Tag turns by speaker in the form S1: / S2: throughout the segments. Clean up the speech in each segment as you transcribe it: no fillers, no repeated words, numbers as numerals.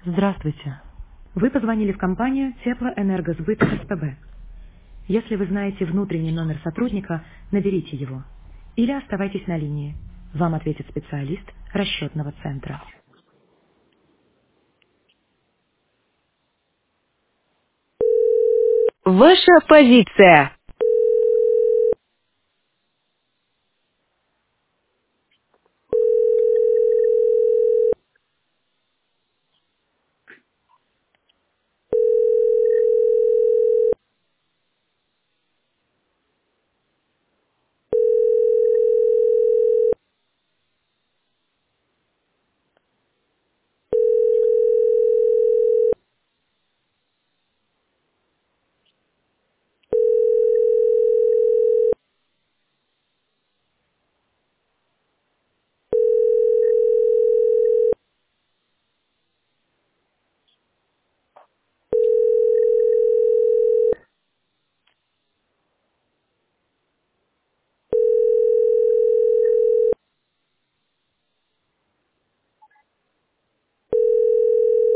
S1: Здравствуйте. Вы позвонили в компанию Теплоэнергосбыт СПБ. Если вы знаете внутренний номер сотрудника, наберите его. Или оставайтесь на линии. Вам ответит специалист расчетного центра.
S2: Ваша позиция.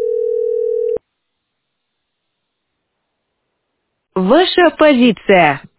S2: Ваша позиция.